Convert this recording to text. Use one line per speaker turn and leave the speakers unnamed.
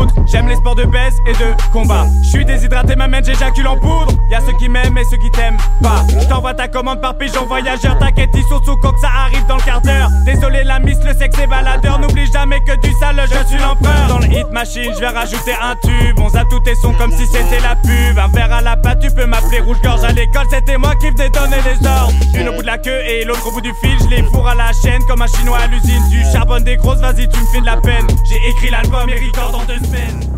foutre. J'aime les sports de baise et de combat. J'suis déshydraté, ma main j'éjacule en poudre. Y'a ceux qui m'aiment et ceux qui t'aiment pas. J't'envoie ta commande par pigeon voyageur. T'inquiète, ils sont sous coque, ça arrive dans le quart d'heure. Désolé la miss, le sexe est baladeur. N'oublie jamais que du sale, je suis l'empereur. Dans le hit machine, j'vais rajouter un tube. On zappe tous tes sons comme si c'était la pub. Un verre à la pâte, tu peux m'appeler rouge-gorge. À l'école, c'était moi qui venais donner les ordres. Une au bout de la queue et l'autre au bout du fil. Je les fourre à la chaîne comme un chinois à l'usine. Du charbonne des grosses, vas-y tu me fais de la peine. J'ai écrit l'album et record dans 2 semaines.